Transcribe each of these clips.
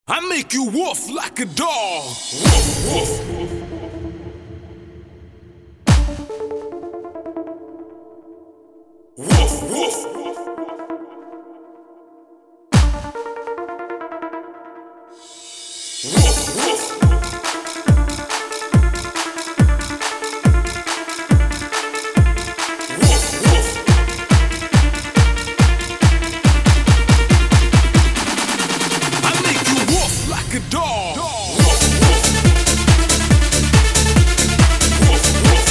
I make you woof like a dog. Woof, woof. Woof, woof. Woof, woof. Like a dog. Woof, woof. Woof, woof.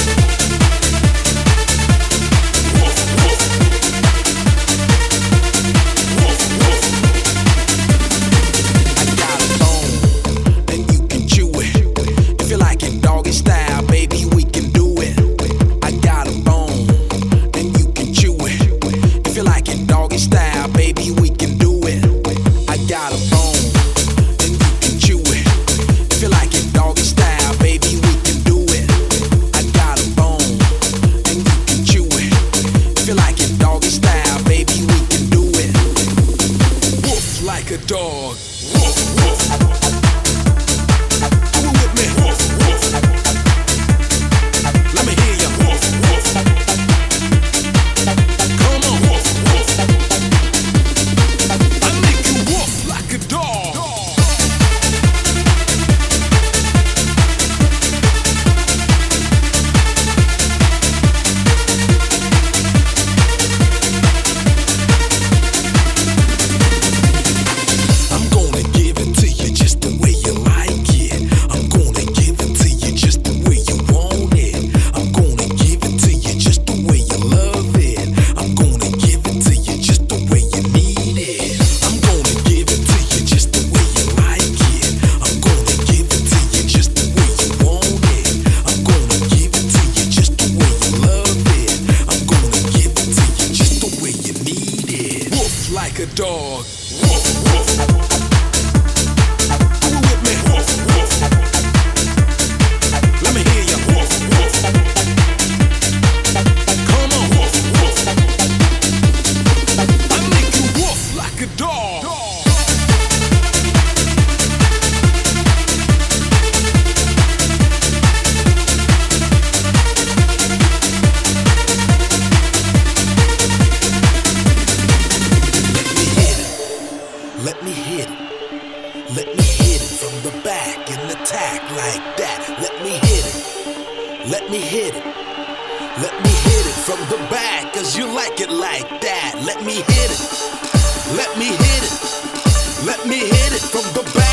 Woof, woof. Woof, woof. I got a bone, and you can chew it. If you like it doggy style, baby, we can do it. I got a bone, and you can chew it. If you like it doggy style, baby, we can do it. I got a bone. Like a dog. Woof, woof. Do it with me. Woof, woof. Let me hear you. Woof, woof. Come on. Woof, woof. I make you woof like a dog. Like a dog. Woof, woof. Do it with me. Woof, woof. Let me hear you. Woof, woof. Come on. Woof, woof. I make you woof like a dog. Let me hit it. Let me hit it from the back and attack like that. Let me hit it. Let me hit it. Let me hit it from the back, cause you like it like that. Let me hit it. Let me hit it. Let me hit it from the back.